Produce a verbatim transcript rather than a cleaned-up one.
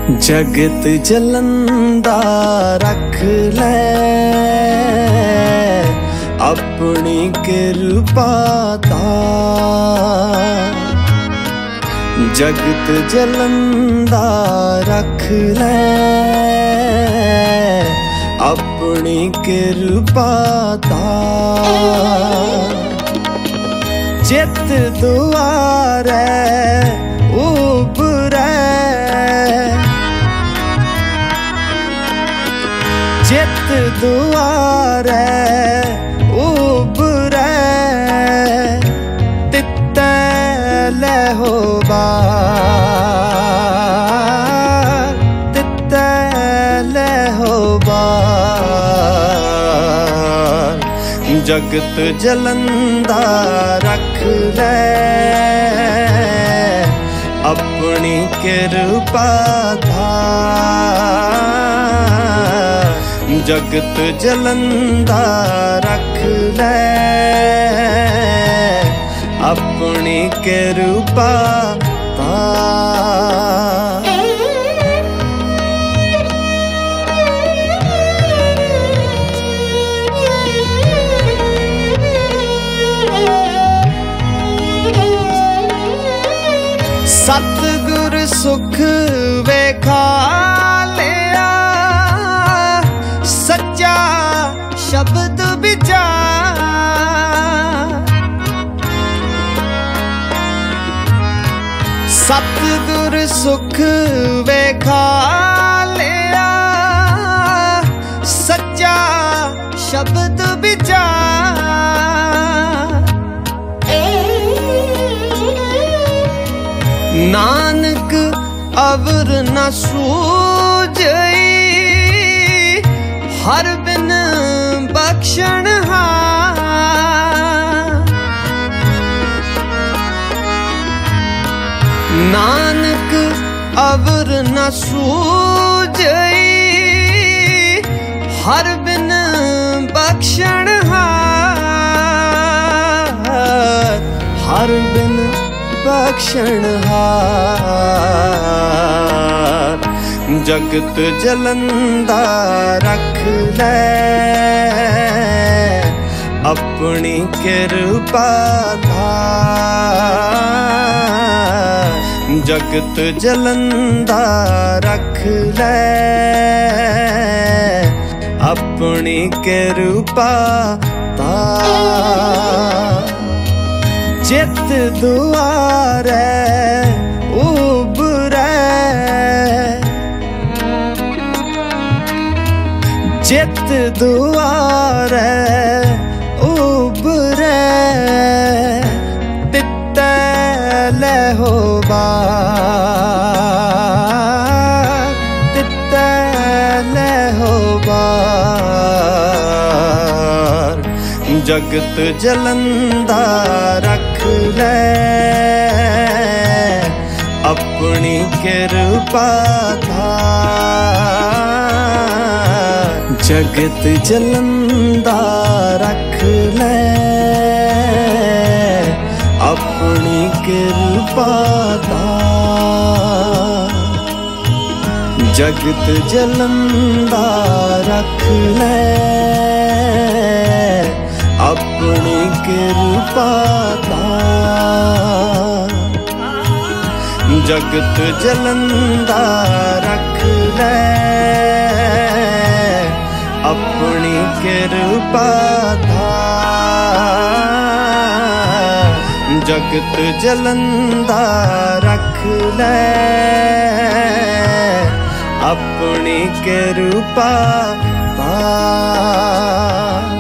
जगत जलंदा रख ले अपनी कृपा दा। जगत जलंदा रख ले अपनी कृपा दा। चित दुआरे उबरे चित दुआरे उबरे तित्ते लहोबा तित्ते लहोबा। जगत जलंदा रख ले अपनी कृपा दा। जगत जलंदा रख ले अपनी कृपा दा। सतगुर सुख वेखा लिया सच्चा शब्द विचार। सतगुर सुख वेखा लिया सच्चा शब्द विचार। नानक अवर न सूझई हर बिन बख्शण हार। नानक अवर न सूझई हर बिन बख्शण हार। हर बिन बख्शण हार। जगत जलंदा रख ले अपनी कृपा दा। जगत जलंदा रख ले अपनी कृपा दा। चित दुआरे उबरे चित दुआरे उबरे तित्ते लहोबा तित्ते लहोबा। जगत जलंदा रख ले अपनी कृपा दा। जगत जलंदा रख ले अपनी कृपा दा। जगत जलंदा रख ले अपनी कृपा दा। जगत जलंदा रख ले अपनी कृपा दा। जगत जलंदा रख ले अपनी कृपा दा।